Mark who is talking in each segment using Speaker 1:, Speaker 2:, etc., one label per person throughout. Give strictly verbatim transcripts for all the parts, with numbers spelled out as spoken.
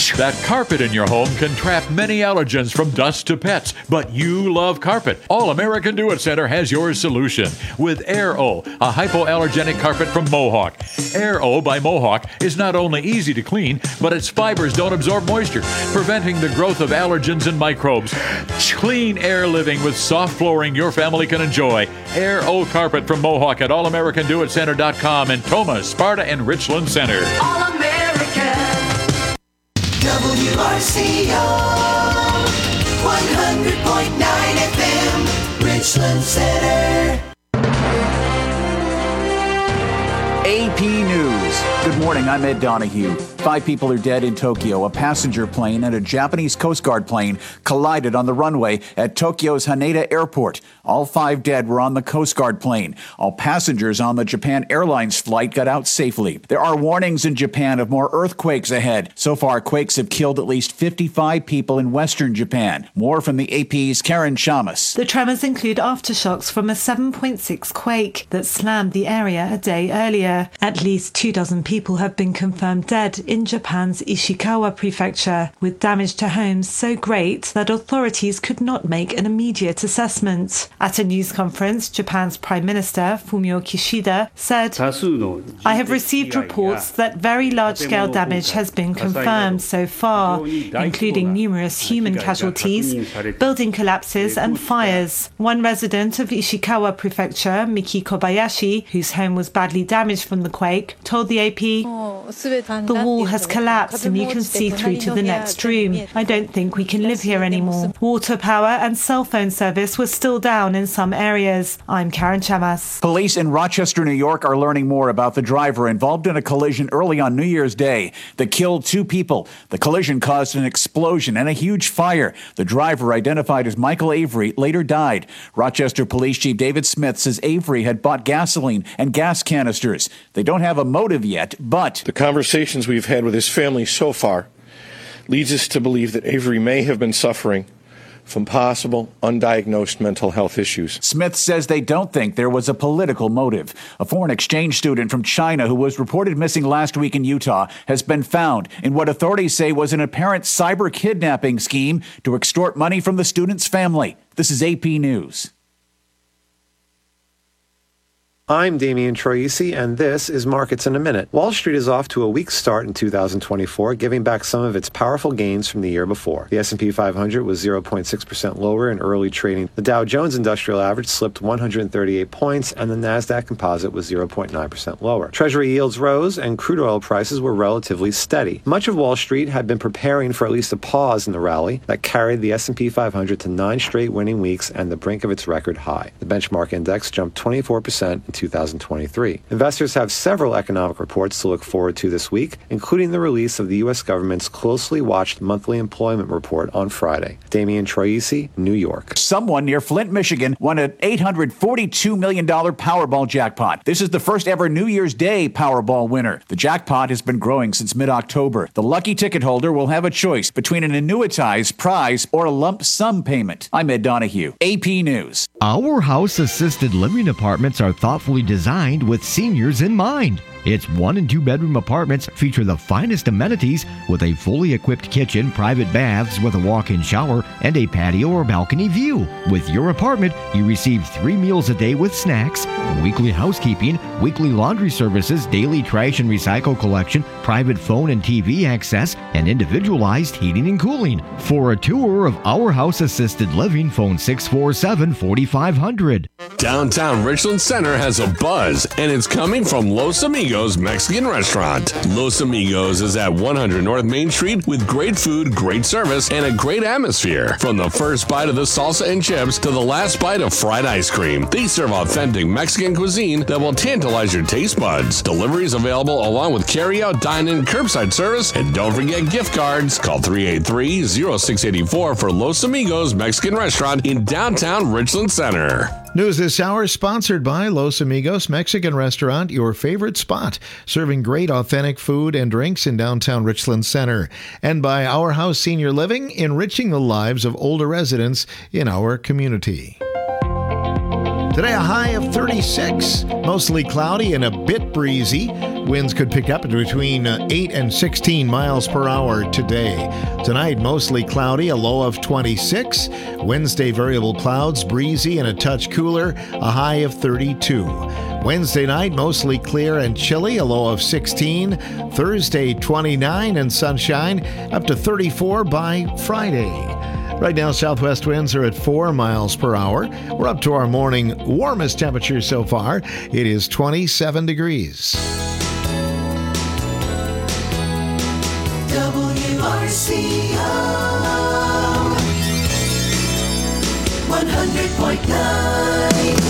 Speaker 1: That carpet in your home can trap many allergens from dust to pets, but you love carpet. All American Do-It Center has your solution with Air O, a hypoallergenic carpet from Mohawk. Air O by Mohawk is not only easy to clean, but its fibers don't absorb moisture, preventing the growth of allergens and microbes. Clean air living with soft flooring your family can enjoy. Air O carpet from Mohawk at all american do it center dot com and Toma, Sparta, and Richland Center.
Speaker 2: All American W R C O one hundred point nine F M Richland Center.
Speaker 3: A P News. Good morning, I'm Ed Donahue. Five people are dead in Tokyo. A passenger plane and a Japanese Coast Guard plane collided on the runway at Tokyo's Haneda Airport. All five dead were on the Coast Guard plane. All passengers on the Japan Airlines flight got out safely. There are warnings in Japan of more earthquakes ahead. So far, quakes have killed at least fifty-five people in western Japan. More from the A P's Karen Shamus.
Speaker 4: The tremors include aftershocks from a seven point six quake that slammed the area a day earlier. At least two dozen people have been confirmed dead in Japan's Ishikawa prefecture, with damage to homes so great that authorities could not make an immediate assessment. At a news conference, Japan's Prime Minister Fumio Kishida said, "I have received reports that very large-scale damage has been confirmed so far, including numerous human casualties, building collapses and fires." One resident of Ishikawa prefecture, Miki Kobayashi, whose home was badly damaged from the quake, told the A P, "The wall has collapsed and you can see through to the next room. I don't think we can live here anymore." Water power and cell phone service was still down in some areas. I'm Karen Chamas.
Speaker 3: Police in Rochester, New York are learning more about the driver involved in a collision early on New Year's Day that killed two people. The collision caused an explosion and a huge fire. The driver, identified as Michael Avery, later died. Rochester Police Chief David Smith says Avery had bought gasoline and gas canisters. They don't have a motive yet, but
Speaker 5: the conversations we've had with his family so far leads us to believe that Avery may have been suffering from possible undiagnosed mental health issues.
Speaker 3: Smith says they don't think there was a political motive. A foreign exchange student from China who was reported missing last week in Utah has been found in what authorities say was an apparent cyber kidnapping scheme to extort money from the student's family. This is A P News.
Speaker 6: I'm Damian Troisi, and this is Markets in a Minute. Wall Street is off to a weak start in two thousand twenty-four, giving back some of its powerful gains from the year before. The S and P five hundred was zero point six percent lower in early trading. The Dow Jones Industrial Average slipped one hundred thirty-eight points, and the Nasdaq Composite was zero point nine percent lower. Treasury yields rose, and crude oil prices were relatively steady. Much of Wall Street had been preparing for at least a pause in the rally that carried the S and P five hundred to nine straight winning weeks and the brink of its record high. The benchmark index jumped twenty-four percent in two thousand twenty-three. Investors have several economic reports to look forward to this week, including the release of the U S government's closely watched monthly employment report on Friday. Damian Troisi, New York.
Speaker 3: Someone near Flint, Michigan won an eight hundred forty-two million dollars Powerball jackpot. This is the first ever New Year's Day Powerball winner. The jackpot has been growing since mid-October. The lucky ticket holder will have a choice between an annuitized prize or a lump sum payment. I'm Ed Donahue, A P News.
Speaker 7: Our House assisted living apartments are thoughtfully designed with seniors in mind. Its one and two bedroom apartments feature the finest amenities with a fully equipped kitchen, private baths with a walk-in shower, and a patio or balcony view. With your apartment, you receive three meals a day with snacks, weekly housekeeping, weekly laundry services, daily trash and recycle collection, private phone and T V access, and individualized heating and cooling. For a tour of Our House Assisted Living, phone six four seven, four five zero zero.
Speaker 8: Downtown Richland Center has a buzz, and it's coming from Los Amigos Mexican Restaurant. Los Amigos is at one hundred North Main Street with great food, great service, and a great atmosphere. From the first bite of the salsa and chips to the last bite of fried ice cream, they serve authentic Mexican cuisine that will tantalize your taste buds. Deliveries available along with carry-out, dine-in, curbside service, and don't forget gift cards. Call three eight three, zero six eight four for Los Amigos Mexican Restaurant in downtown Richland Center.
Speaker 9: News this hour sponsored by Los Amigos Mexican Restaurant, your favorite spot, serving great authentic food and drinks in downtown Richland Center. And by Our House Senior Living, enriching the lives of older residents in our community. Today, a high of thirty-six, mostly cloudy and a bit breezy. Winds could pick up between uh, eight and sixteen miles per hour today. Tonight, mostly cloudy, a low of twenty-six. Wednesday, variable clouds, breezy and a touch cooler, a high of thirty-two. Wednesday night, mostly clear and chilly, a low of sixteen. Thursday, twenty-nine and sunshine, up to thirty-four by Friday. Right now, southwest winds are at four miles per hour. We're up to our morning warmest temperature so far. It is twenty-seven degrees.
Speaker 2: W R C O one hundred point nine.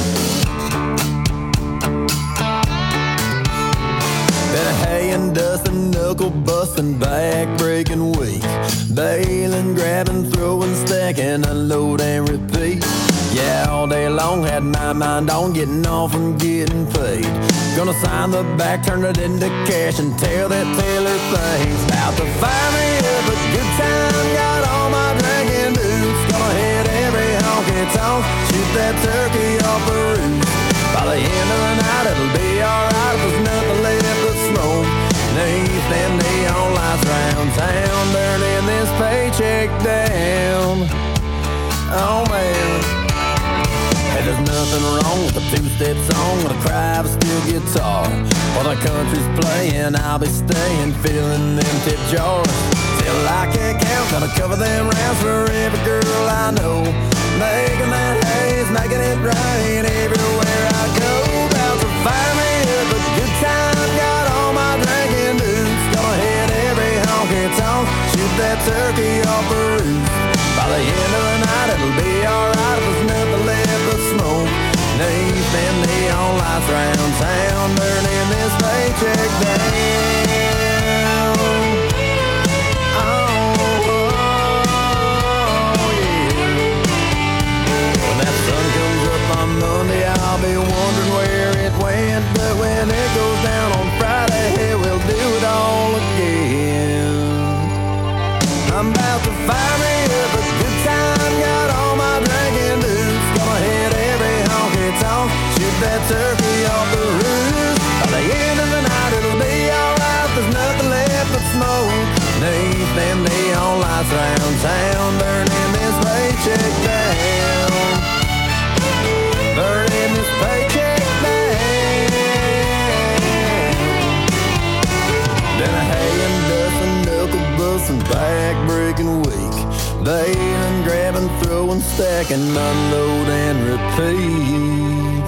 Speaker 10: Been a hay and dustin', knuckle bustin', back breaking week. Bailing, grabbing, throwing, stacking, unload and repeat. Yeah, all day long had my mind on getting off and getting paid. Gonna sign the back, turn it into cash, and tell that Taylor thing's about to fire me up a good time. Got all my drinking boots, gonna hit every honky tonk, shoot that turkey off the roof. By the end of the night, it'll be alright if there's nothing left but smoke. Neath and neon lights round town, burning this paycheck down. Oh man. Hey, there's nothing wrong with a two-step song with a cry of a steel guitar. While the country's playing, I'll be staying, filling them tip jars. Till I can't count, gonna cover them rounds for every girl I know. Making that haze, making it rain everywhere I go. About to fire me up a good time, got all my drinking boots. Gonna hit every honky tonk, shoot that turkey off the roof. By the end of the night, it'll be alright if there's nothing left but smoke. Neath and neon lights round town, burning this paycheck down. Oh, oh, yeah. When that sun comes up on Monday, I'll be wondering where it went. But when it goes down on Friday, hey, we'll do it all again. I'm about to fire me up a good time, got all my drinking boots. Gonna hit every honky tonk, shoot that turkey off the roof. By the end of the night, it'll be alright, there's nothing left but smoke. Neath and neon lights round town, burning this paycheck down. Burning this paycheck down. Then a hay and dust and knuckle bustin', back breaking week. Bailing, grabbing, throwing, stacking, unload and repeat.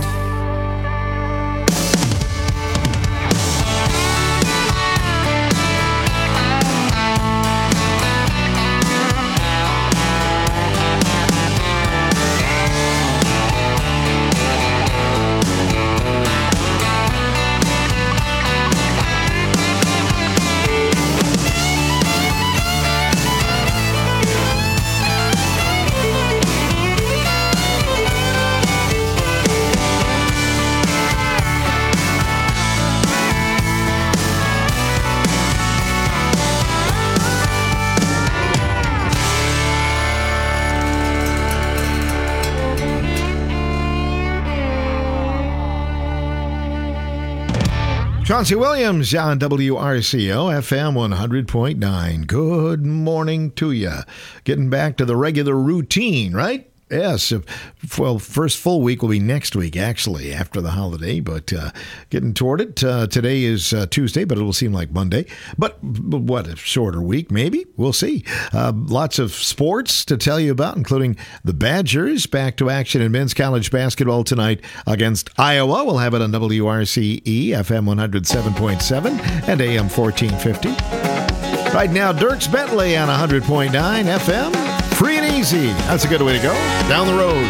Speaker 9: Chauncey Williams on W R C O F M one hundred point nine. Good morning to you. Getting back to the regular routine, right? Yes. Well, first full week will be next week, actually, after the holiday, but uh, getting toward it. Uh, today is uh, Tuesday, but it will seem like Monday. But, but what, a shorter week, maybe? We'll see. Uh, lots of sports to tell you about, including the Badgers back to action in men's college basketball tonight against Iowa. We'll have it on W R C E, F M one oh seven point seven and A M fourteen fifty. Right now, Dirks Bentley on one hundred point nine F M. Free and easy. That's a good way to go. Down the road.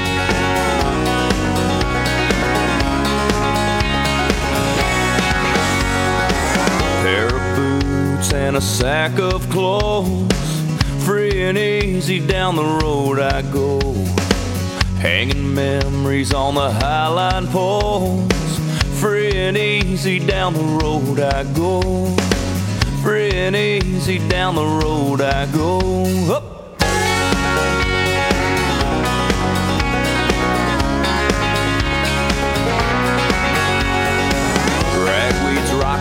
Speaker 11: Pair of boots and a sack of clothes. Free and easy down the road I go. Hanging memories on the highline poles. Free and easy down the road I go. Free and easy down the road I go. Up.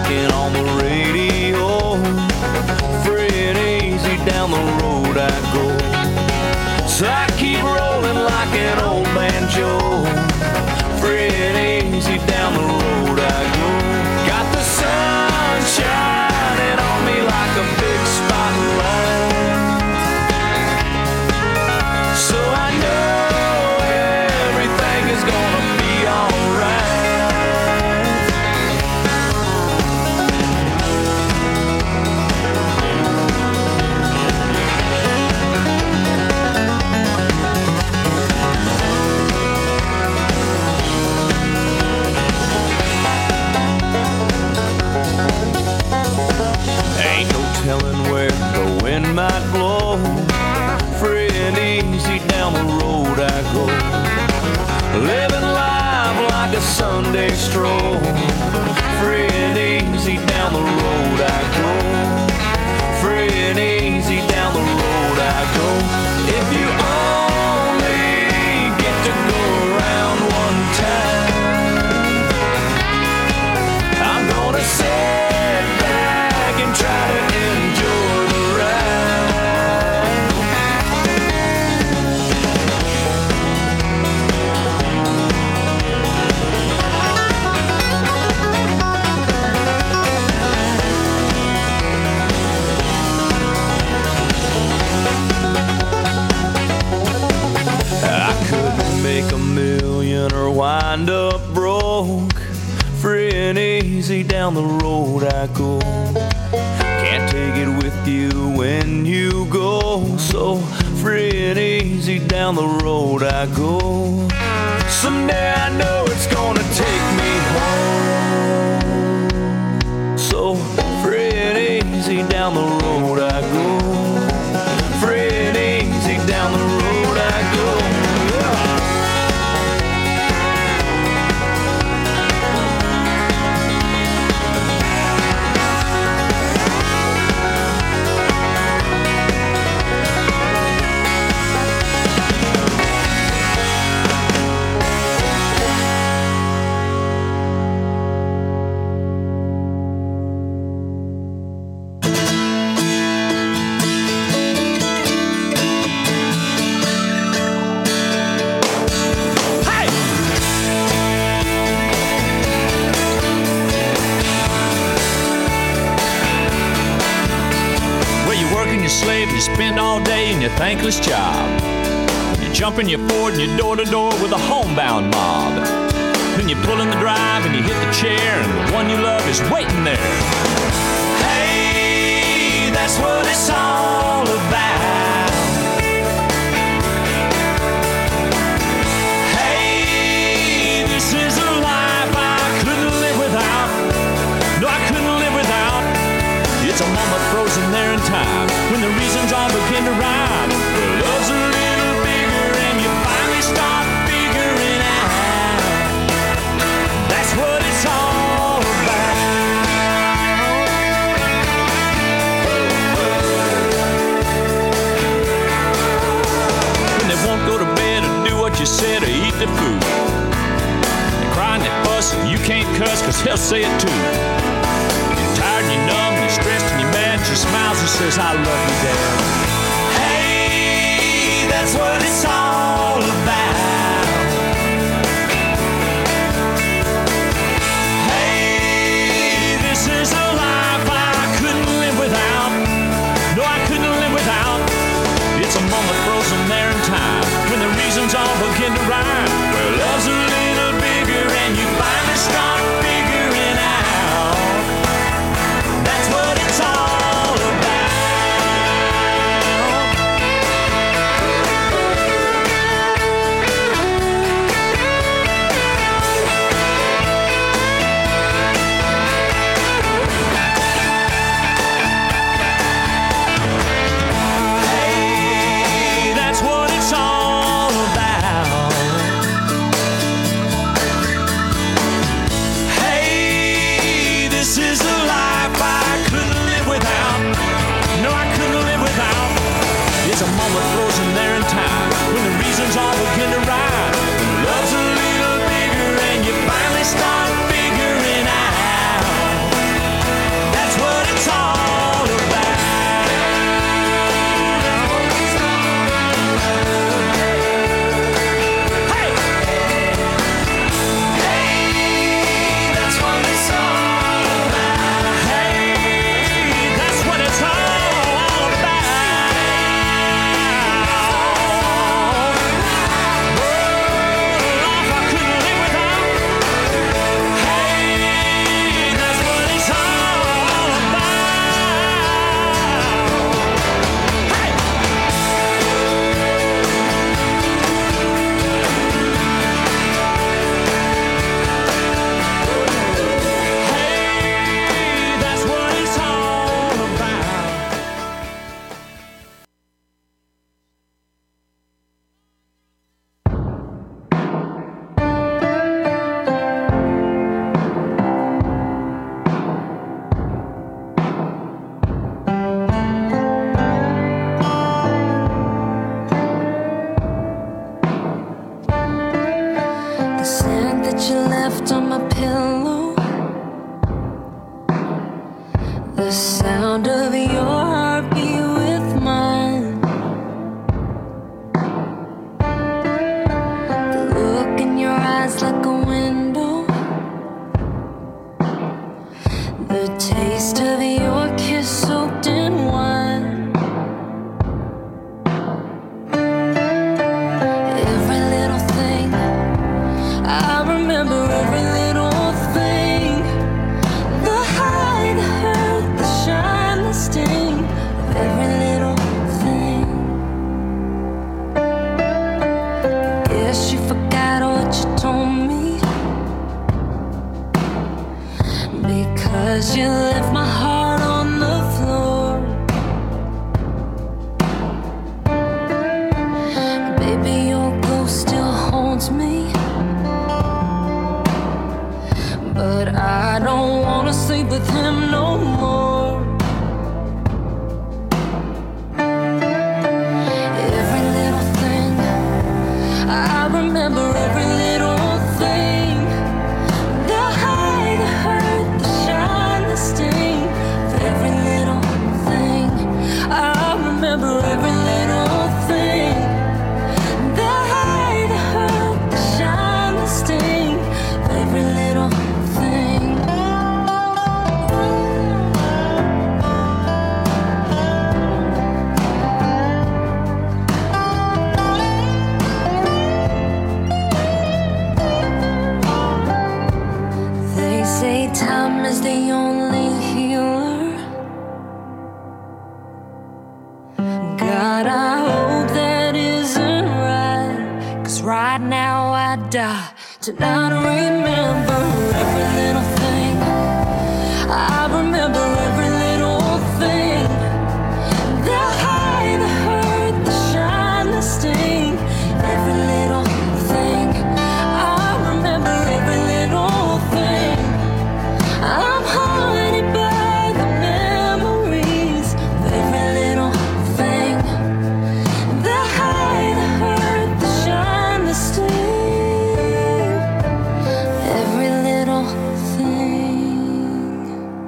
Speaker 11: talking on the radio. Free and easy down the road I go. So I keep rolling like an old banjo. Free and easy down the road I go. Got the sun shining on me like a big spotlight. So I know everything is gonna be alright. Ain't no telling where the wind might blow. Free and easy down the road I go. Living life like a Sunday stroll. Free and easy down the road I go. Free and easy down the road I go. If you only get to go around one time, I'm gonna sit back and try to enjoy the ride. I couldn't make a million or wind up broke. Free and easy down the road I go. Can't take it with you when you go. So free and easy down the road I go. Someday I know it's gonna take me home. So free and easy down the road I go. Free and easy down the road I go. Slave, you spend all day in your thankless job. You jump in your Ford and you're door to door with a homebound mob. Then you pull in the drive and you hit the chair and the one you love is waiting there. Hey, that's what it's all about. Hey, this is a life I couldn't live without. No, I couldn't live without. It's a moment frozen there in time when the reasons all begin to rhyme. Well, love's a little bigger and you finally start figuring out that's what it's all about. When they won't go to bed or do what you said or eat the food, they cry and they fuss and you can't cuss cause he'll say it too. You're tired and you're numb and you're stressed and you're mad. She smiles and says, I love you, Dad. Hey, that's what it's all about. Hey, this is a life I couldn't live without. No, I couldn't live without. It's a moment frozen there in time when the reasons all begin to rhyme. Well, love's a little bigger and you finally start figuring out that's what it's all about.
Speaker 12: The taste of your kiss soaked in wine. Every little thing, I remember every little thing. The high, the hurt, the shine, the sting of every little thing. Guess you forgot what you told me, because you left my heart on the floor. Baby, your ghost still haunts me, but I don't wanna sleep with him no more. Every little thing, I remember every little thing. The high, the hurt, the shine, the sting of every little thing. I remember every little thing. The high, the hurt, the shine, the sting of every little thing. They say time is the only healer. God, I hope that isn't right, 'cause right now I die to not remember every little thing. I remember every little thing. The high, the hurt, the shine, the sting, every little thing. I remember every little thing. I'm haunted by the memories of every little thing. The high, the hurt, the shine, the sting, every little thing.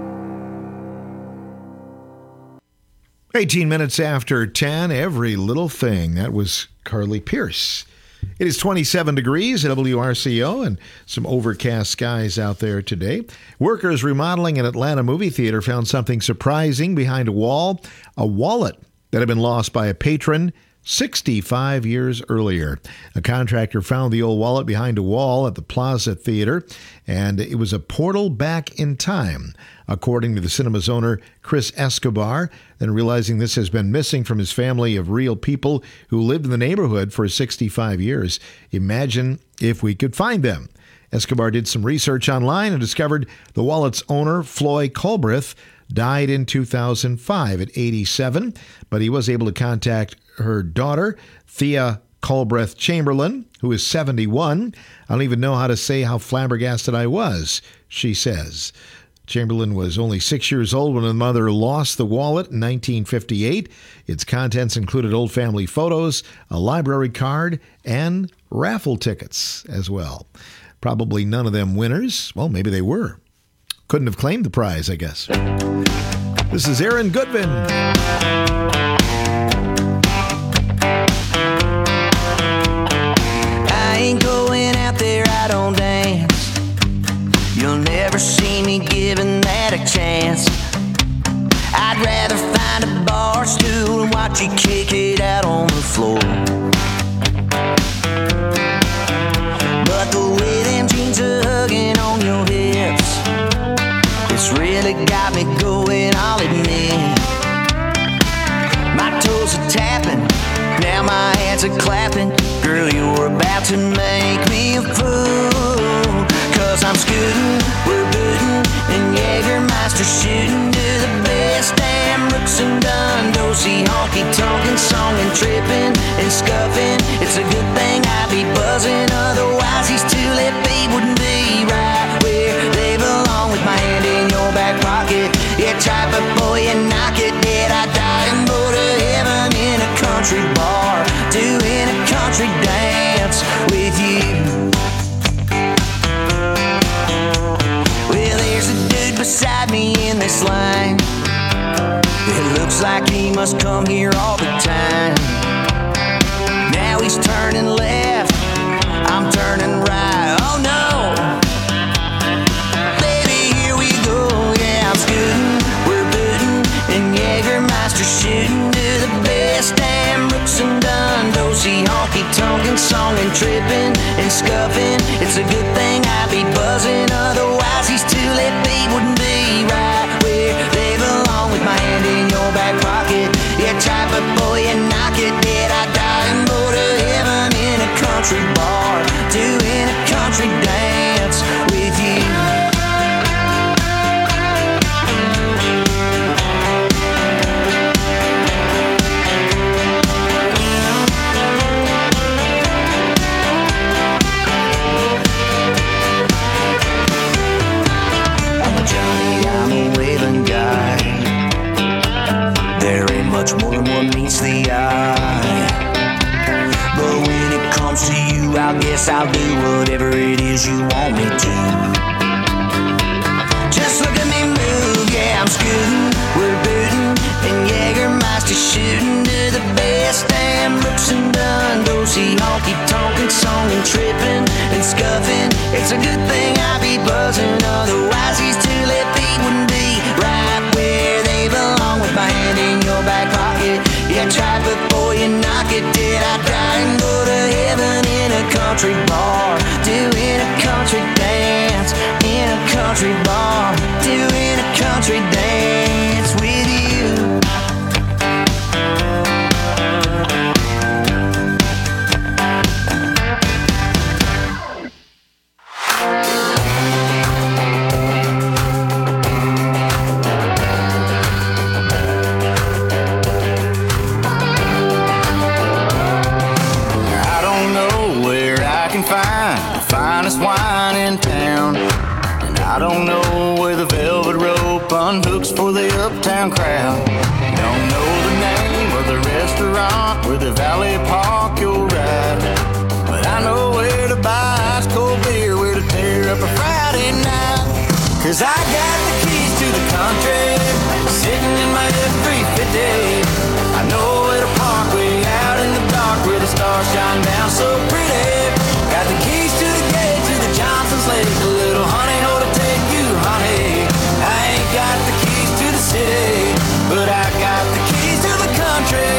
Speaker 9: eighteen minutes after ten, Every Little Thing. That was Carly Pearce. It is twenty-seven degrees at W R C O and some overcast skies out there today. Workers remodeling an Atlanta movie theater found something surprising behind a wall, a wallet that had been lost by a patron sixty-five years earlier. A contractor found the old wallet behind a wall at the Plaza Theater, and it was a portal back in time, according to the cinema's owner, Chris Escobar. Then realizing this has been missing from his family of real people who lived in the neighborhood for sixty-five years. Imagine if we could find them. Escobar did some research online and discovered the wallet's owner, Floyd Culbreth, died in two thousand five at eighty-seven, but he was able to contact her daughter, Thea Culbreth Chamberlain, who is seventy-one. I don't even know how to say how flabbergasted I was, she says. Chamberlain was only six years old when her mother lost the wallet in nineteen fifty-eight. Its contents included old family photos, a library card, and raffle tickets as well. Probably none of them winners. Well, maybe they were. Couldn't have claimed the prize, I guess. This is Aaron Goodvin.
Speaker 10: I ain't going out there, I don't dance. You'll never see me giving that a chance. I'd rather find a bar stool and watch you kick it out on the floor. But the way them jeans are hugging on your hips, it's really got me going, I'll admit. My toes are tapping, now my hands are clapping. Girl, you're about to make me a fool. Cause I'm scooting, we're booting, and Jägermeister shooting to the best damn Brooks and Dunn. Dosey, honky, tonkin', song and tripping and scuffing. It's a good thing I'd be buzzing, otherwise these two-lip feet wouldn't be right where they belong. With my hand in your back pocket, yeah, try before you knock it. Did I die and go to heaven in a country bar, doing a country dance with you? Well, there's a dude beside me in this line. It looks like he must come here all the time. Now he's turning left, I'm turning right. Oh no, baby, here we go. Yeah, I'm
Speaker 13: I'll do whatever it is you want me to. Just look at me move, yeah, I'm scooting, we're booting, and Jägermeister shooting to the best damn looks and done. Go see honky tonkin' song and tripping and scuffing. It's a good thing I be buzzing, otherwise these two left feet wouldn't be right where they belong. With my hand in your back pocket, yeah, try before you knock it. Did I die and go to heaven in a country bar, doing a country dance in a country bar, doing a country dance with you.
Speaker 10: Wine in town, and I don't know where the velvet rope unhooks for the uptown crowd. Don't know the name of the restaurant where the valet park you'll ride, but I know where to buy ice cold beer, where to tear up a Friday night. Cause I got the keys to the country, sitting in my F three fifty. I know where to park way out in the dark, where the stars shine down so pretty. Got the keys to the gate to the Johnson's Lake, a little honey hole to take you, honey. I ain't got the keys to the city, but I got the keys to the country.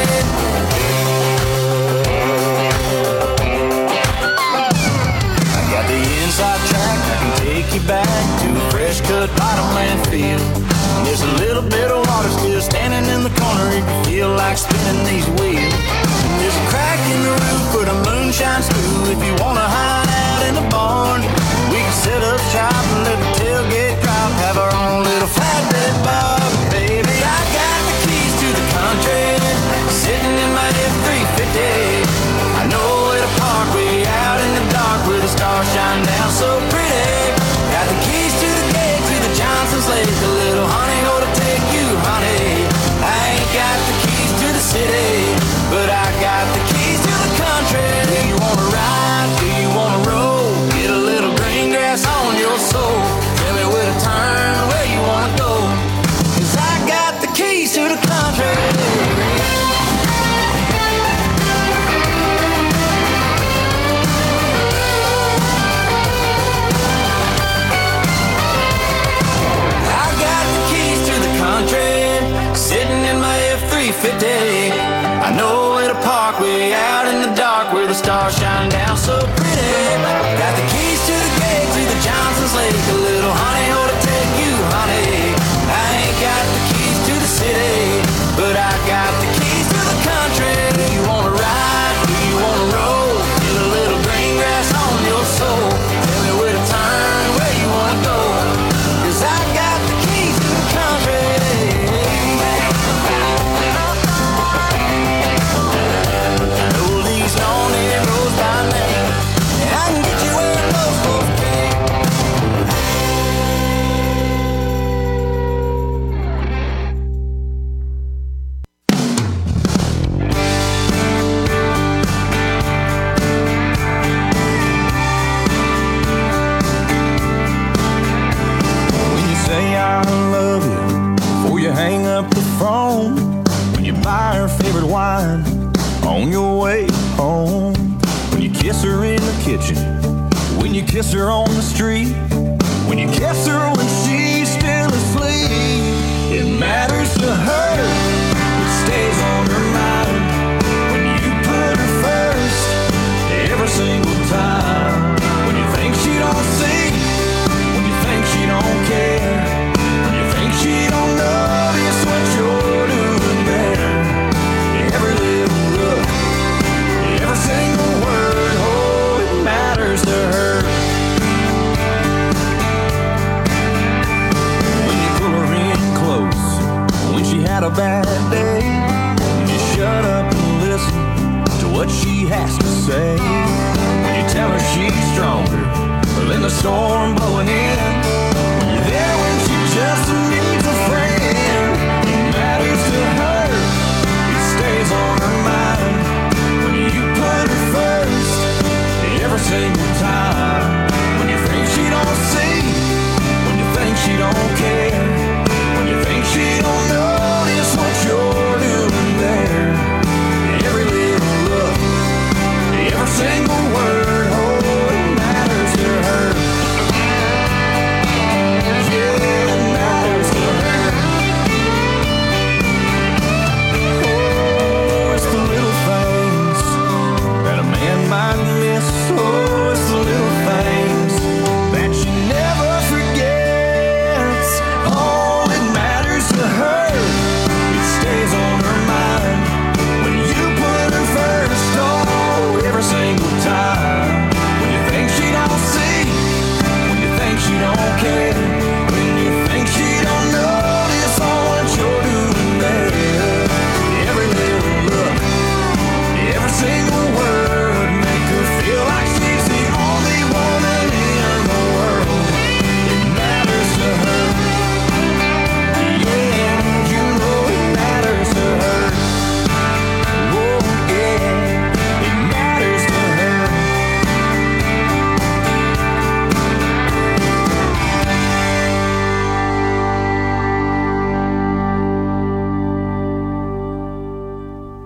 Speaker 10: I got the inside track, I can take you back to a fresh cut bottomland field. There's a little bit of water still standing in the corner if you feel like spinning these wheels. And there's a crack in the roof for the moonshine stew if you wanna hide out in the barn. We can set up shop and let the tailgate drop, have our own little flatbed bar. Baby, I got the keys to the country, sitting in my F three fifty. I know where to park way out in the dark, where the stars shine down so pretty. Got the keys to the gate to the Johnson's Lake, a little honey hole to take you, honey. I ain't got the keys to the city, but I got the keys to the country. Do you wanna ride? Do you wanna roll? Get a little green grass on your soul. Tell me where to turn, where you wanna go. Cause I got the keys to the country. Sitting in my F three fifty. I know where to park way out in the dark, where the stars shine down so pretty. Got the keys to the gate to the Johnson's Lake, a little honey hole to take you, honey. I ain't got the keys to the city, but I got the keys to the country. Do you wanna ride? Do you wanna roll? Get a little green grass on your soul. Tell me where to turn, where you wanna go. Cause I got the keys to the country. On your way home, when you kiss her in the kitchen, when you kiss her on the street, when you kiss her when she's still asleep, it matters to her, it stays on her mind. When you put her first, every single time. When you think she don't see, when you think she don't care, when you think she don't know just what you're doing there. Every little look, every single word, oh, it matters to her.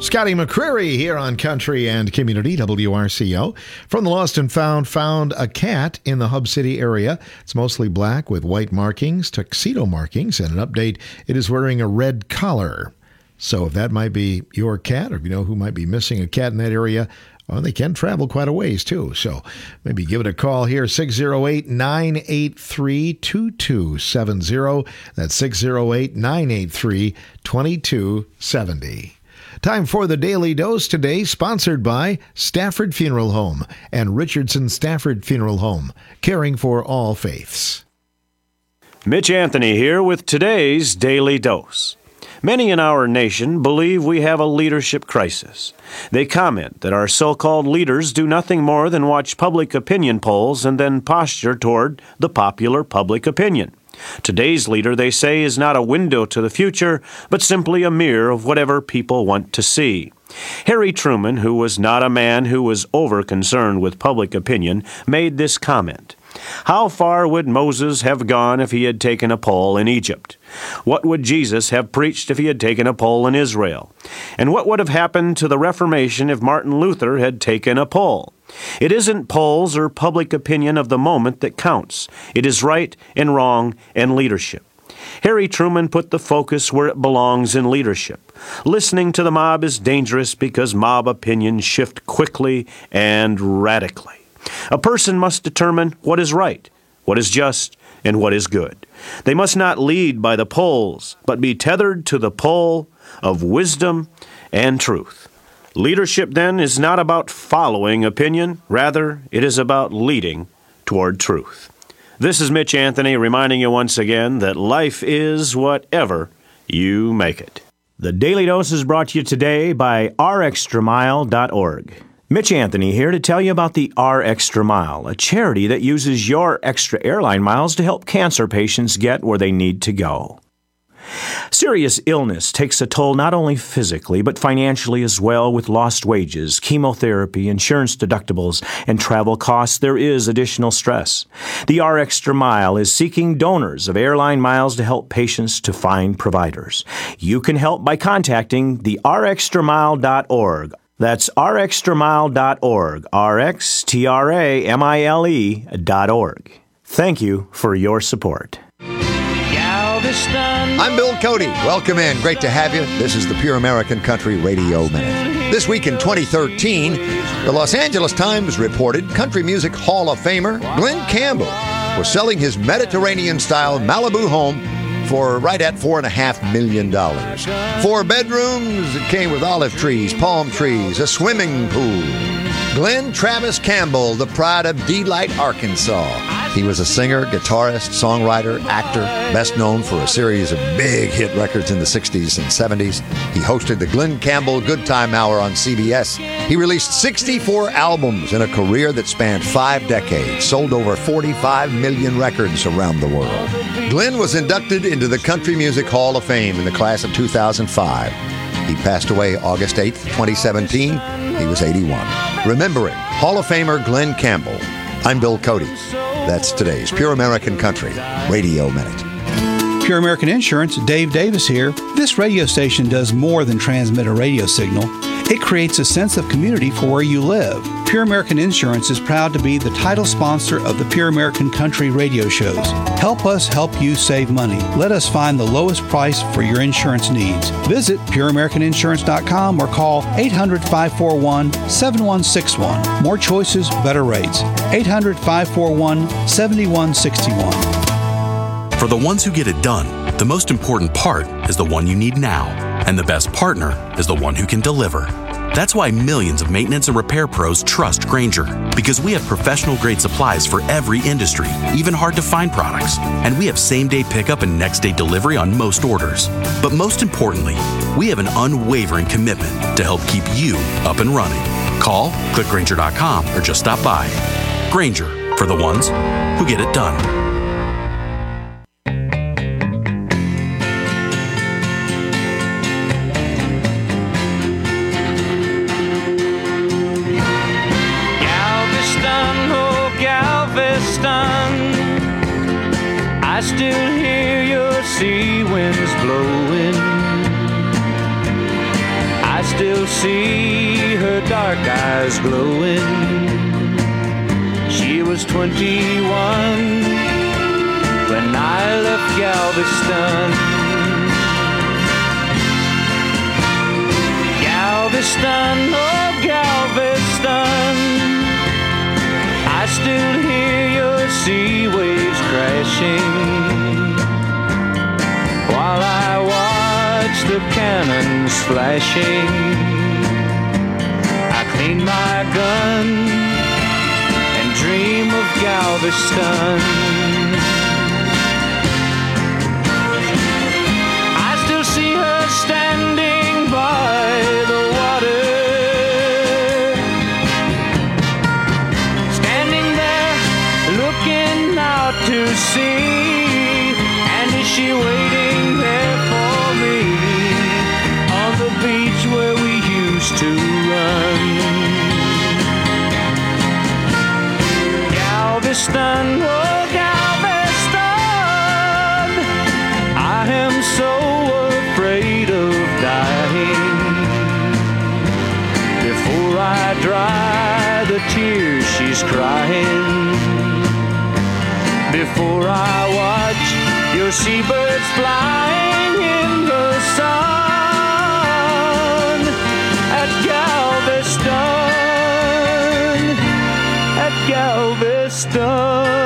Speaker 9: Scotty McCreery here on Country and Community W R C O. From the Lost and Found, found a cat in the Hub City area. It's mostly black with white markings, tuxedo markings, and an update. It is wearing a red collar. So if that might be your cat, or if you know who might be missing a cat in that area, well, they can travel quite a ways, too. So maybe give it a call here, six oh eight, nine eight three, two two seven zero. That's six oh eight, nine eight three, two two seven zero. Time for the Daily Dose today, sponsored by Stafford Funeral Home and Richardson Stafford Funeral Home, caring for all faiths.
Speaker 14: Mitch Anthony here with today's Daily Dose. Many in our nation believe we have a leadership crisis. They comment that our so-called leaders do nothing more than watch public opinion polls and then posture toward the popular public opinion. Today's leader, they say, is not a window to the future, but simply a mirror of whatever people want to see. Harry Truman, who was not a man who was over-concerned with public opinion, made this comment. How far would Moses have gone if he had taken a poll in Egypt? What would Jesus have preached if he had taken a poll in Israel? And what would have happened to the Reformation if Martin Luther had taken a poll? It isn't polls or public opinion of the moment that counts. It is right and wrong and leadership. Harry Truman put the focus where it belongs in leadership. Listening to the mob is dangerous because mob opinions shift quickly and radically. A person must determine what is right, what is just, and what is good. They must not lead by the polls, but be tethered to the pole of wisdom and truth. Leadership, then, is not about following opinion. Rather, it is about leading toward truth. This is Mitch Anthony reminding you once again that life is whatever you make it. The Daily Dose is brought to you today by r extra mile dot org. Mitch Anthony here to tell you about the R Extra Mile, a charity that uses your extra airline miles to help cancer patients get where they need to go. Serious illness takes a toll not only physically, but financially as well. With lost wages, chemotherapy, insurance deductibles, and travel costs, there is additional stress. The R Extra Mile is seeking donors of airline miles to help patients to find providers. You can help by contacting the r extra mile dot org. That's r extra mile dot org, R X T R A M I L E dot org. Thank you for your support.
Speaker 15: I'm Bill Cody. Welcome in. Great to have you. This is the Pure American Country Radio Minute. This week in twenty thirteen, the Los Angeles Times reported Country Music Hall of Famer Glen Campbell was selling his Mediterranean-style Malibu home for right at four and a half million dollars. Four bedrooms. It came with olive trees, palm trees, a swimming pool. Glen Travis Campbell, the pride of Delight, Arkansas. He was a singer, guitarist, songwriter, actor, best known for a series of big hit records in the sixties and seventies. He hosted the Glen Campbell Good Time Hour on C B S. He released sixty-four albums in a career that spanned five decades, sold over forty-five million records around the world. Glen was inducted into the Country Music Hall of Fame in the class of two thousand five. He passed away August eighth, twenty seventeen. He was eighty-one. Remembering Hall of Famer Glen Campbell, I'm Bill Cody. That's today's Pure American Country Radio Minute.
Speaker 16: Pure American Insurance, Dave Davis here. This radio station does more than transmit a radio signal. It creates a sense of community for where you live. Pure American Insurance is proud to be the title sponsor of the Pure American Country radio shows. Help us help you save money. Let us find the lowest price for your insurance needs. Visit pure american insurance dot com or call eight hundred, five four one, seven one six one. More choices, better rates. eight hundred, five four one, seven one six one.
Speaker 17: For the ones who get it done, the most important part is the one you need now. And the best partner is the one who can deliver. That's why millions of maintenance and repair pros trust Grainger, because we have professional-grade supplies for every industry, even hard-to-find products. And we have same-day pickup and next-day delivery on most orders. But most importantly, we have an unwavering commitment to help keep you up and running. Call, click Grainger dot com, or just stop by. Grainger, for the ones who get it done.
Speaker 11: I still hear sea winds blowing. I still see her dark eyes glowing. She was twenty-one when I left Galveston. Galveston, oh Galveston, I still hear your sea waves crashing while I watch the cannons flashing. I clean my gun and dream of Galveston. I still see her standing by the water, standing there looking out to sea. And is she waiting there for me on the beach where we used to run? Galveston, oh Galveston, I am so afraid of dying before I dry the tears she's crying, before I watch your seabirds flying in the sun at Galveston, at Galveston.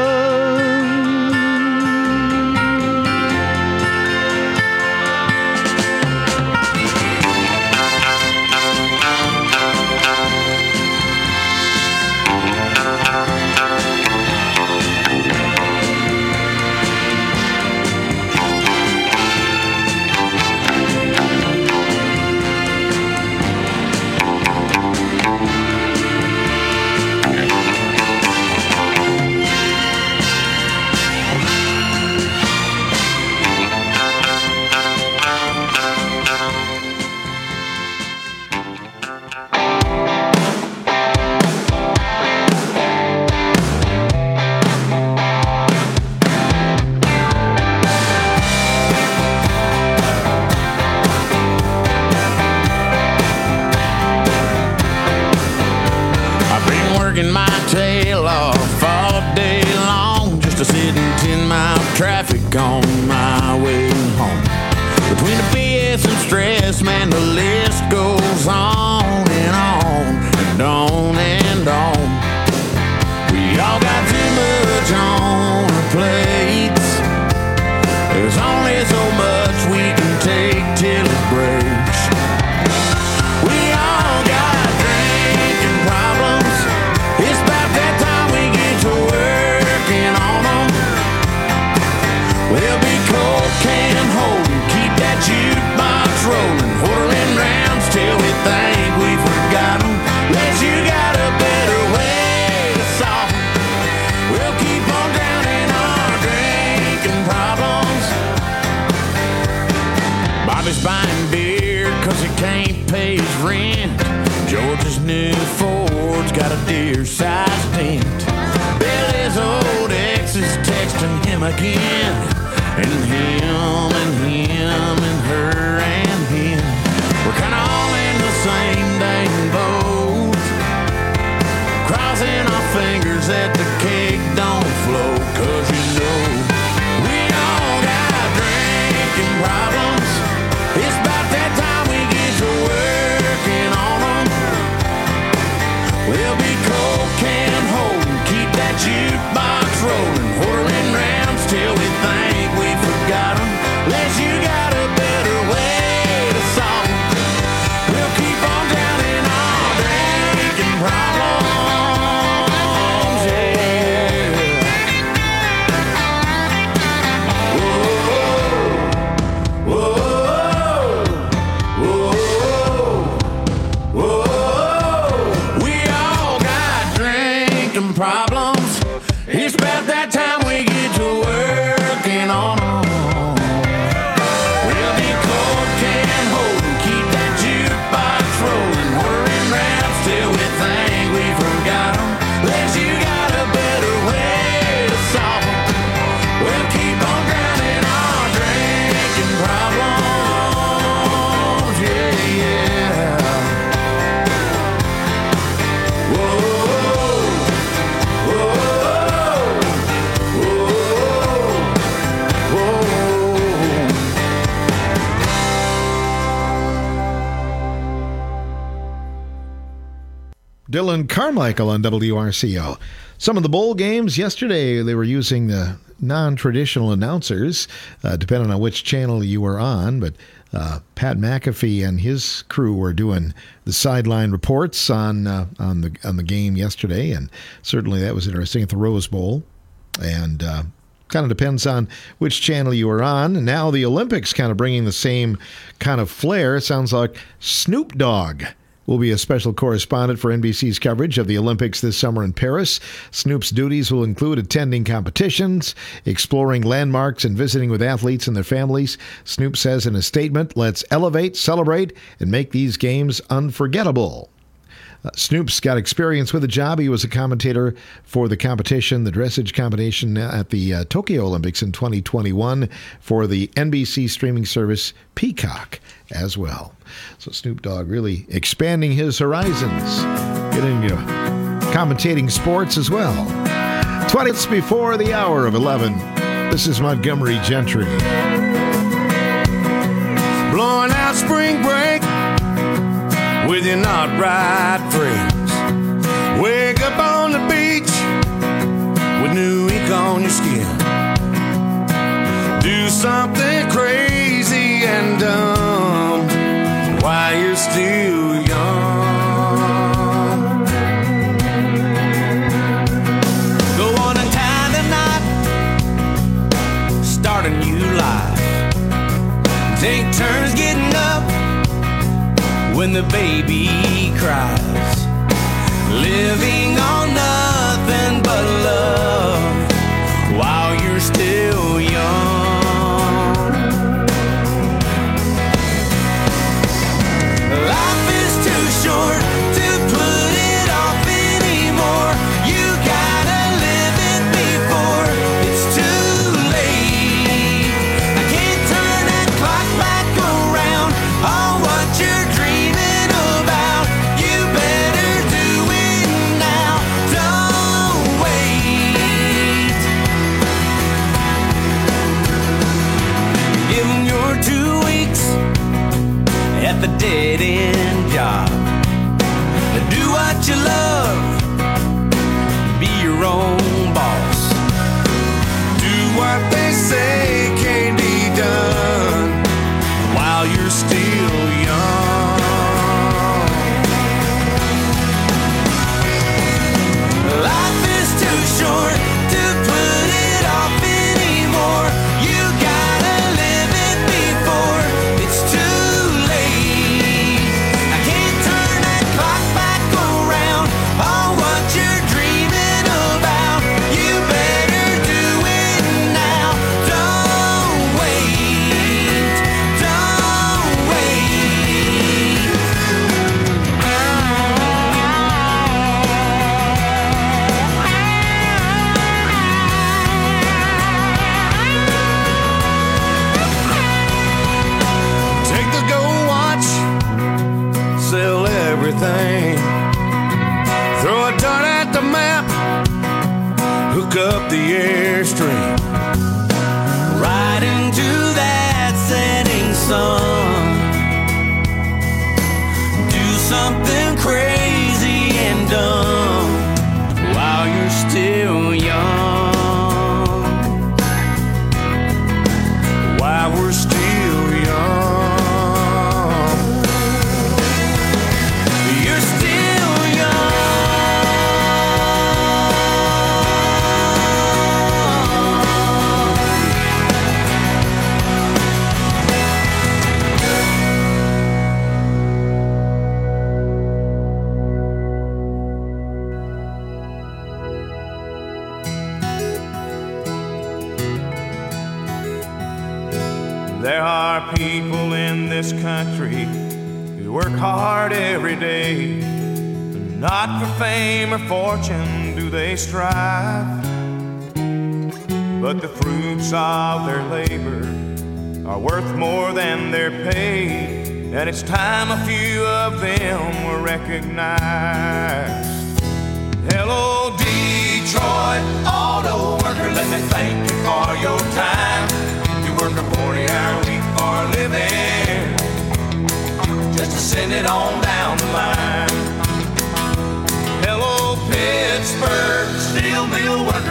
Speaker 18: Traffic on my way home. Between the B S and stress, man, the list goes on and on and on and on. We all got too much on our plates. There's only so much we can take till it breaks. We all got drinking problems. It's about that time we get to working on them. We'll be cold can holding, keep that jukebox rolling, whirling rounds till we think we forgot them. Unless you got a better way to solve them, we'll keep on drowning our drinking problems. Bobby's buying beer cause he can't pay his rent. George's new Ford's got a deer-sized dent. Billy's old ex is texting him again. And him and him and her and him, we're kinda all in the same dang boat, crossing our fingers that the cake don't float. Cause you know we all got drinking problems. It's about that time we get to working on them. We'll be cold can holding, keep that jukebox rolling, whirling rounds till we think we forgot them. Unless you got a
Speaker 9: Dylan Carmichael on W R C O. Some of the bowl games yesterday, they were using the non-traditional announcers, uh, depending on which channel you were on, but uh, Pat McAfee and his crew were doing the sideline reports on uh, on the on the game yesterday, and certainly that was interesting at the Rose Bowl. And uh, kind of depends on which channel you were on. And now the Olympics kind of bringing the same kind of flair. It sounds like Snoop Dogg will be a special correspondent for N B C's coverage of the Olympics this summer in Paris. Snoop's duties will include attending competitions, exploring landmarks, and visiting with athletes and their families. Snoop says in a statement, "Let's elevate, celebrate, and make these games unforgettable." Uh, Snoop's got experience with the job. He was a commentator for the competition, the dressage competition at the uh, Tokyo Olympics in twenty twenty-one for the N B C streaming service Peacock as well. So Snoop Dogg really expanding his horizons, getting into commentating sports as well. twenty minutes before the hour of eleven, this is Montgomery Gentry.
Speaker 18: Blowing out spring break with your not right friends. Wake up on the beach with new ink on your skin. Do something crazy and dumb while you're still young. Go on and tie the knot, start a new life. Take turns getting up when the baby cries, living on nothing but love while you're still young. Life is too short to put it off anymore. You gotta live it before it's too late. I can't turn that clock back around on what you're dreaming about. You better do it now, don't wait. Give them your two weeks at the dead-end job. Do what you love, be your own boss. Do what they say can't be done while you're still young. Life is too short to put it off anymore. You gotta live it before it's too late. I can't turn that clock back around on what you're dreaming about. You better do it now, don't wait, don't wait. Take the gold watch, sell everything. Throw a dart at the map, hook up the airstream. Right into that setting sun. Do something crazy and dumb while you're still young. While we're still young. You're still There are people in this country who work hard every day. Not for fame or fortune do they strive, but the fruits of their labor are worth more than they're paid. And it's time a few of them were recognized. Hello, Detroit auto worker, let me thank you for your time. You work a forty hour week for a living, just to send it on down the line.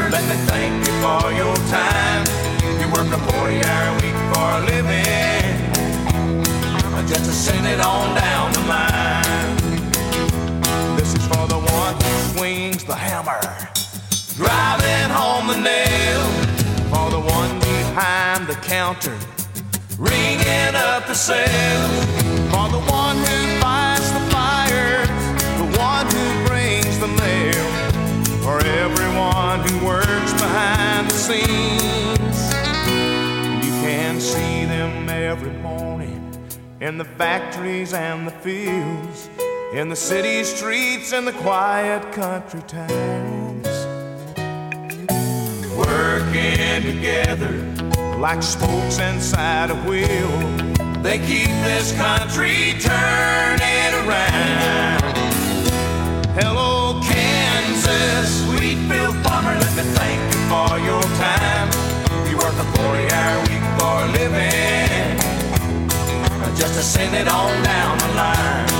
Speaker 11: let me thank you for your time. You work a forty-hour week for a living, just to send it on down the line. This is for the one who swings the hammer, driving home the nail. For the one behind the counter, ringing up the sales. For the one who fights the fires, the one who brings the mail. For everyone who works behind the scenes. You can see them every morning in the factories and the fields, in the city streets and the quiet country towns, working together like spokes inside a wheel. They keep this country turning around. Hello, Kansas, Wheatfield farmer, let me thank you for your time. You work a forty-hour week for a living, just to send it on down the line.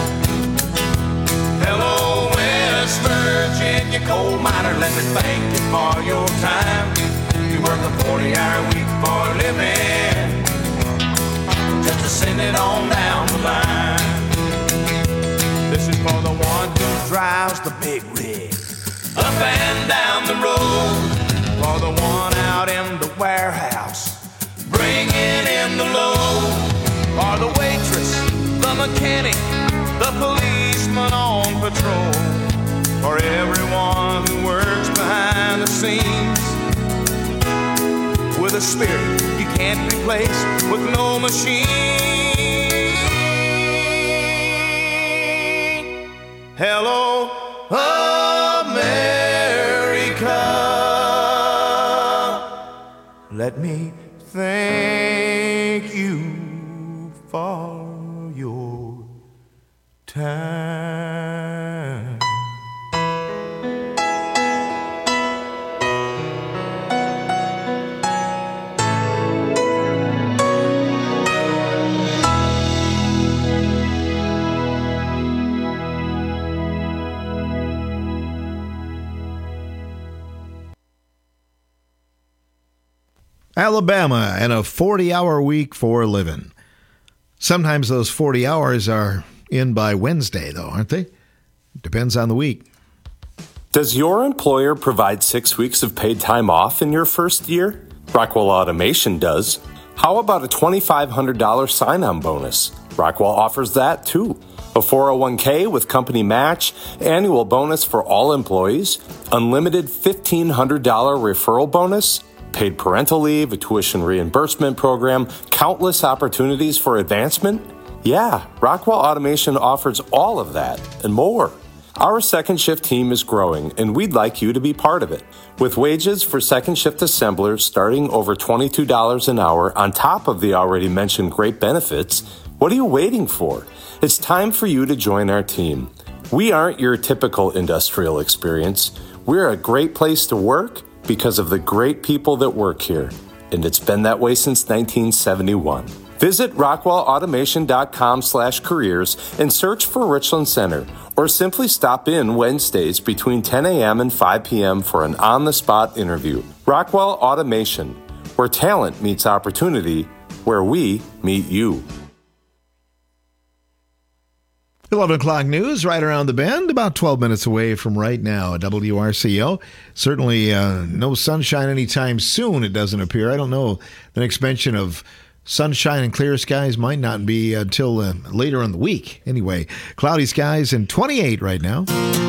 Speaker 11: Hello, West Virginia coal miner, let me thank you for your time. You work a forty-hour week for a living, just to send it on down the line. This is for the one who drives the big rig up and down the road. For the one out in the warehouse, bringing in the load. For the waitress, the mechanic, the policeman on patrol. For everyone who works behind the scenes, with a spirit you can't replace with no machine. Hello, America, let me thank you for your time.
Speaker 9: Alabama and a forty-hour week for a living. Sometimes those forty hours are in by Wednesday, though, aren't they? Depends on the week.
Speaker 19: Does your employer provide six weeks of paid time off in your first year? Rockwell Automation does. How about a twenty-five hundred dollars sign-on bonus? Rockwell offers that, too. A four oh one k with company match, annual bonus for all employees, unlimited fifteen hundred dollars referral bonus, paid parental leave, a tuition reimbursement program, countless opportunities for advancement? Yeah, Rockwell Automation offers all of that and more. Our second shift team is growing, and we'd like you to be part of it. With wages for second shift assemblers starting over twenty-two dollars an hour on top of the already mentioned great benefits, what are you waiting for? It's time for you to join our team. We aren't your typical industrial experience. We're a great place to work because of the great people that work here, and it's been that way since nineteen seventy-one. Visit rockwellautomation.com slash careers and search for Richland Center, or simply stop in Wednesdays between ten a.m. and five p.m. for an on-the-spot interview. Rockwell Automation, where talent meets opportunity, where we meet you.
Speaker 9: eleven o'clock news right around the bend, about twelve minutes away from right now at W R C O. Certainly uh, no sunshine anytime soon, it doesn't appear. I don't know. The next mention of sunshine and clear skies might not be until uh, later in the week. Anyway, cloudy skies and twenty-eight right now.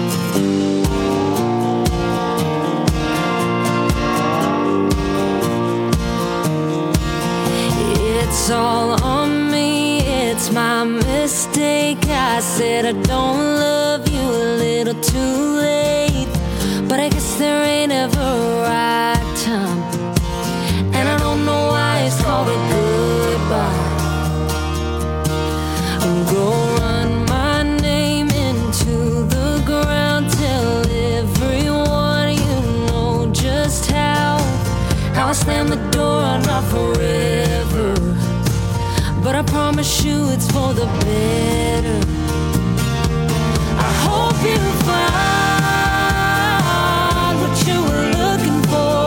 Speaker 12: It's all on me, it's my mistake. I said I don't love you a little too late, but I guess there ain't ever a right time, and I don't know why it's called a goodbye. Go run my name into the ground, tell everyone you know just how how I slam the door, not forever, but I promise you it's for the better. I hope you find what you were looking for.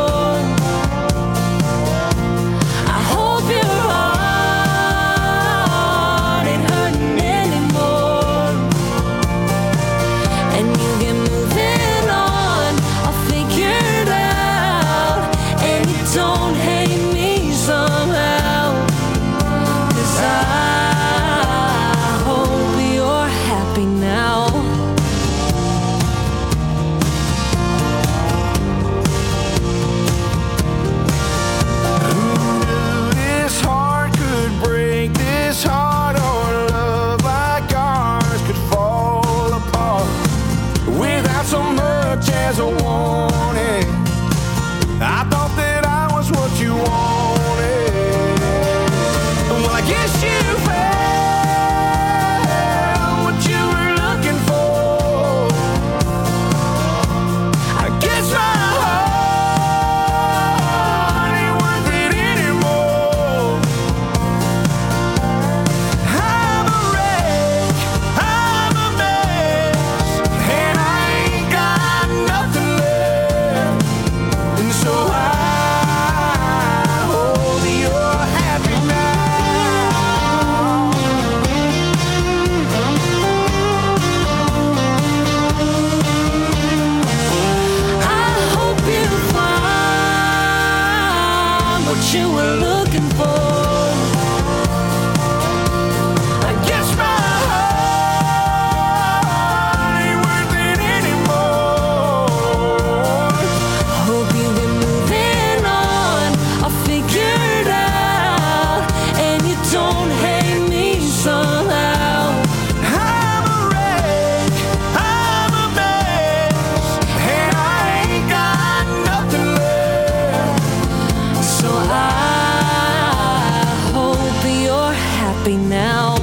Speaker 12: happy now.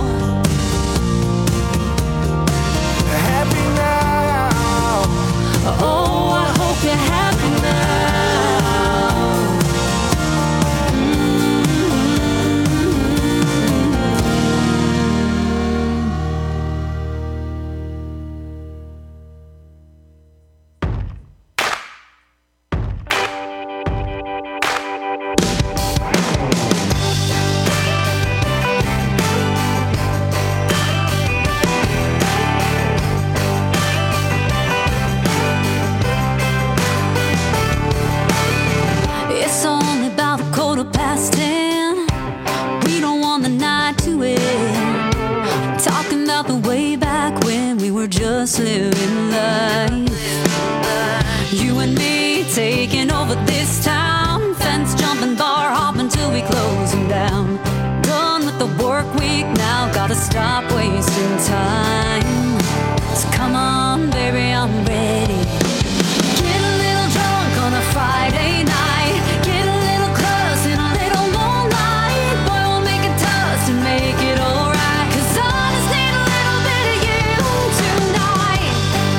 Speaker 2: Happy now.
Speaker 12: Oh, I hope you're happy now. It's only about a quarter past ten. We don't want the night to end. Talking about the way back when we were just living life. You and me taking over this town. Fence jumping, bar hopping till we close them down. Done with the work week now, gotta stop wasting time. So come on, baby, I'm ready. Get a little drunk on a Friday night. Get a little close and a little moonlight. Boy, we'll make a toast and make it alright. 'Cause I just need a little bit of you tonight.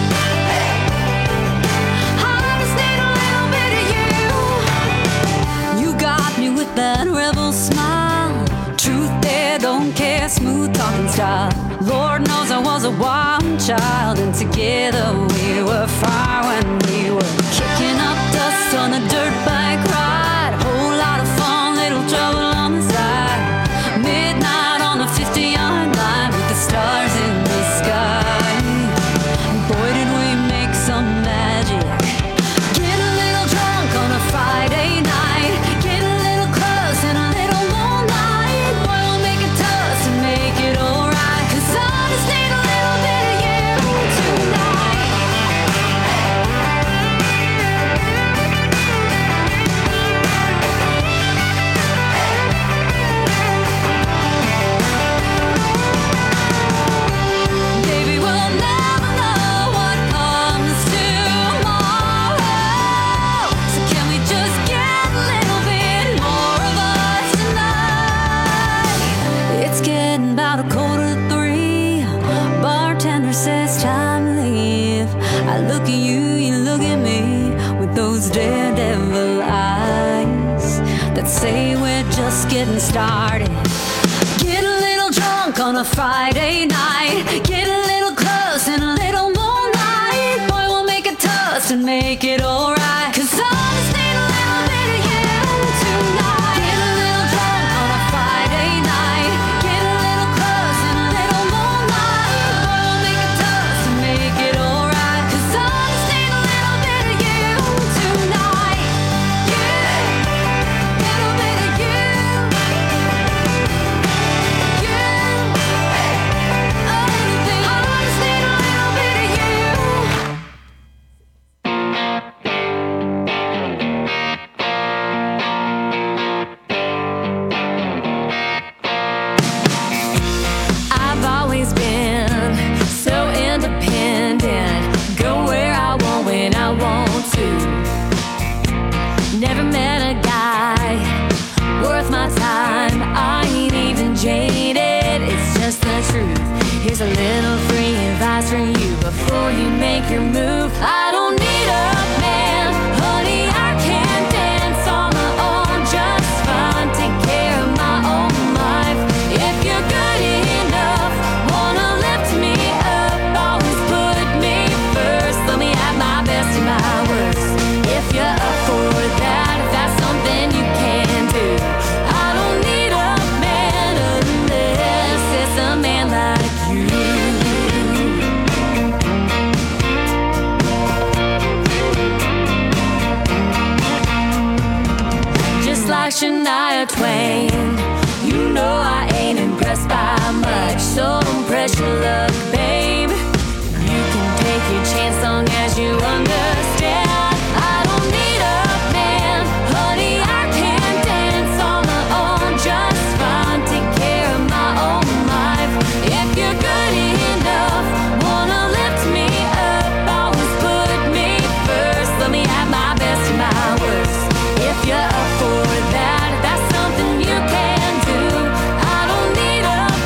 Speaker 12: I just need a little bit of you. You got me with that rebel smile. Truth there, don't care, smooth talking style. Lord knows I was a wild child, and together we were fire when we were kicking up dust on a dirt bike ride. Whole lot of fun, little trouble on the side. Midnight on the fifty-yard line with the stars in the sky. Boy, did we make some magic. Get a little drunk on a Friday night. Get a little close and a little moonlight. Boy, we'll make a toast and make it alright. 'Cause I just need a little bit of you tonight. Baby, we'll never know what comes tomorrow. So can we just get a little bit more of us tonight? It's getting about a quarter to three. Bartender says time to leave. I look at you, you look at me with those daredevil eyes that say we're just getting started. Get a little drunk on a Friday night. Get a little close and a little moonlight. Boy, we'll make a toast and make it alright. 'Cause I just need a little bit of you tonight. Get a little drunk on a Friday night. Get a little close and a little moonlight. Boy, we'll make a toast and make it alright. 'Cause I just need a little bit of you tonight. Yeah, little bit of you. I've always been so independent. Go where I want when I want to. Never met a guy worth my time. I ain't even jaded, it's just the truth. Here's a little free advice for you before you make your move. I don't need a man, honey, I can dance on my own just fine. Take care of my own life. If you're good enough, wanna lift me up, always put me first. Let me have my best and my worst. If you're up for that, if that's something you can do. I don't need a man unless it's a man like you. Just like Shania Twain, you know I ain't impressed by much, so don't press your luck, babe. You can take your chance long as you understand. I don't need a man, honey, I can dance on my own just fine. Take care of my own life. If you're good enough, wanna lift me up, always put me first. Let me have my best and my worst. If you're up for that, that's something you can do. I don't need a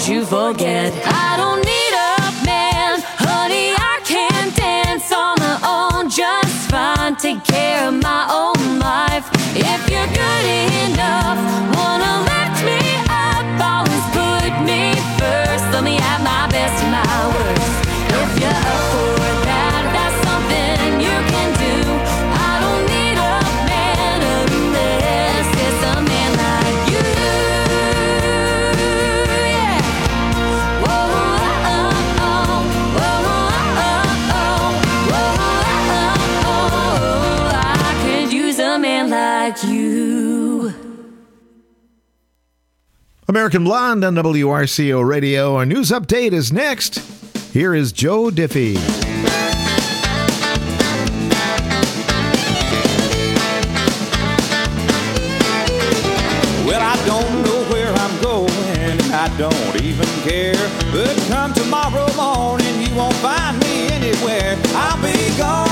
Speaker 12: could you forget? I don't need a man, honey, I can dance on my own just fine. Take care of my own life. If you're good enough, wanna lift me up, always put me first. Let me have my best and my worst. If you're up for that, that's something you can do. I don't need a man unless it's a man like you. Yeah. Whoa, oh, oh, whoa, oh, oh, whoa, oh, oh, I could use a man like you.
Speaker 9: American Blonde on W R C O Radio. Our news update is next. Here is Joe Diffie.
Speaker 20: Well, I don't know where I'm going, and I don't even care. But come tomorrow morning, you won't find me anywhere. I'll be gone,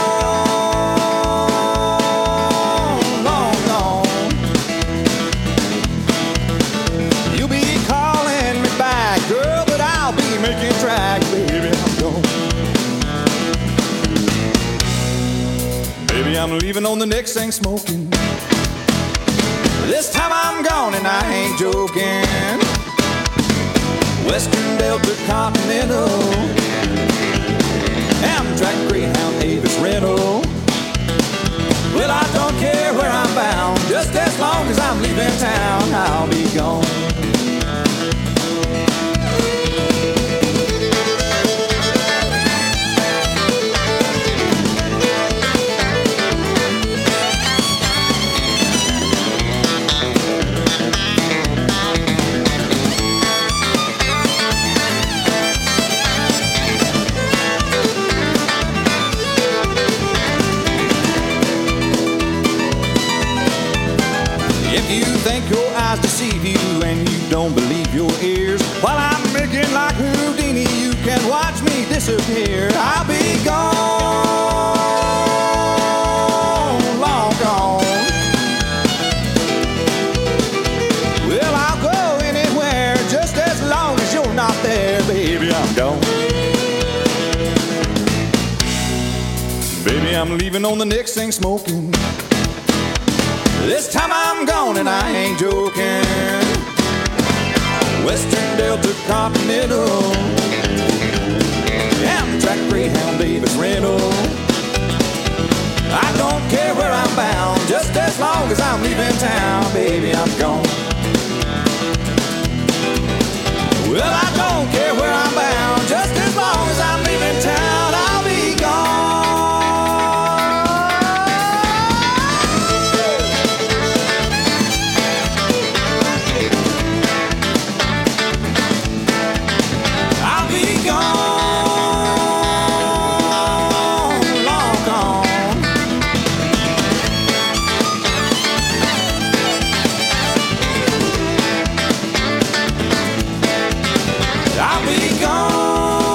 Speaker 20: long gone. You'll be calling me back, girl, but I'll be making tracks, baby, I'm gone. Baby, I'm leaving on the next thing smoking. This time I'm gone and I ain't joking. Western Delta Continental, Amtrak, Greyhound, Avis Rental. Well, I don't care where I'm bound, just as long as I'm leaving town, I'll be gone. If you think your eyes deceive you and you don't believe your ears, while I'm making like Houdini, you can watch me disappear. I'll be gone, long gone. Well, I'll go anywhere just as long as you're not there, baby, I'm gone. Baby, I'm leaving on the next thing smoking. This time I'm gone and I ain't joking. Western Delta Continental, Amtrak, Greyhound, Davis Rental. I don't care where I'm bound, just as long as I'm leaving town, baby, I'm gone. Well, I don't care where I'm bound, just as long as I'm leaving town, I'll be gone. I'll be gone.